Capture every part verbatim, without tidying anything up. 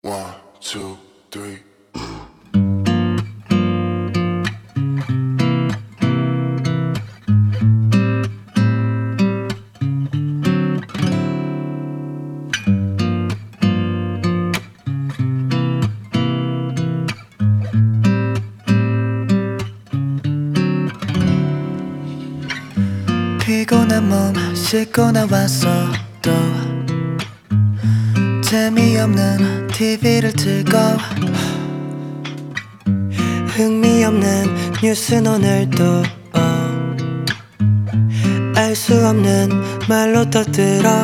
One, two, three. 피곤한 몸 씻고 나왔어 또 재미없는 티비를 틀고 흥미없는 뉴스는 오늘도 알 수 없는 말로 떠들어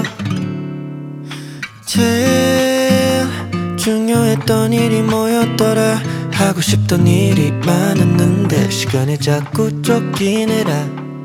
제일 중요했던 일이 뭐였더라 하고 싶던 일이 많았는데 시간이 자꾸 쫓기느라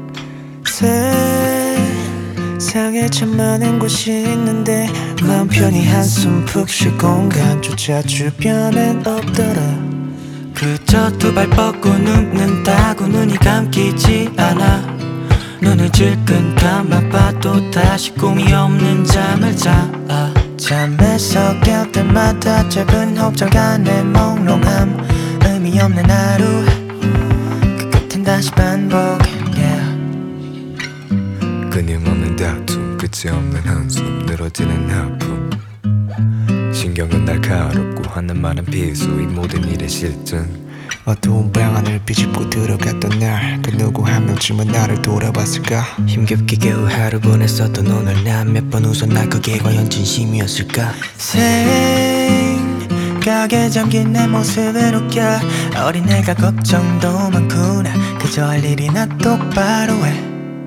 세상에 참 많은 곳이 있는데 마음 편히 한숨 푹 쉴 공간조차 주변엔 없더라 그저 두 발 뻗고 눕는다고 눈이 감기지 않아 눈을 질끈 감아봐도 다시 꿈이 없는 잠을 자 잠에서 깰 때마다 짧은 호흡장간의 몽롱함 의미 없는 하루 그 끝엔 다시 반복 yeah. 끊임없는 다툼 끝이 없는 한숨 늘어지는 아픔 신경은 날카롭고 하는 말은 비수 이 모든 일의 실증 어두운 방 안을 비집고 들어갔던 날 그 누구 한 명쯤은 나를 돌아봤을까 힘겹게 겨우 하루 보냈었던 오늘 난 몇 번 웃었나 그게 과연 진심이었을까 생각에 잠긴 내 모습을 웃겨 어린애가 걱정도 많구나 그저 할 일이나 똑바로 해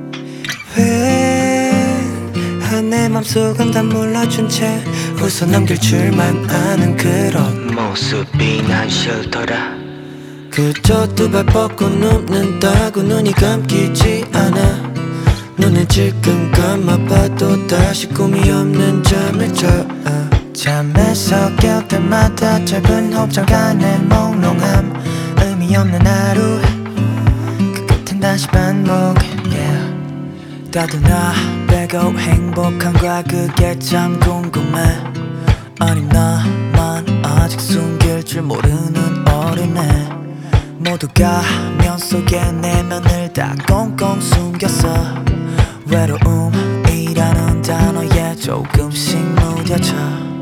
왜 내 맘속은 다 몰라준 채 웃어 넘길 줄만 아는 그런 모습이 난 싫더라 그저 두 발 뻗고 눕는다고 눈이 감기지 않아 눈을 질끈 감아봐도 다시 꿈이 없는 잠을 자 잠에서 깰 때마다 짧은 호흡장간의 몽롱함 의미 없는 하루 그 끝엔 다시 반복 yeah. 따뜻나 빼고 행복한가 그게 참 궁금해 아니 나만 아직 숨길 줄 모르는 어린애 모두가 면 속에 내면을 다 꽁꽁 숨겼어 외로움이라는 단어에 조금씩 무뎌져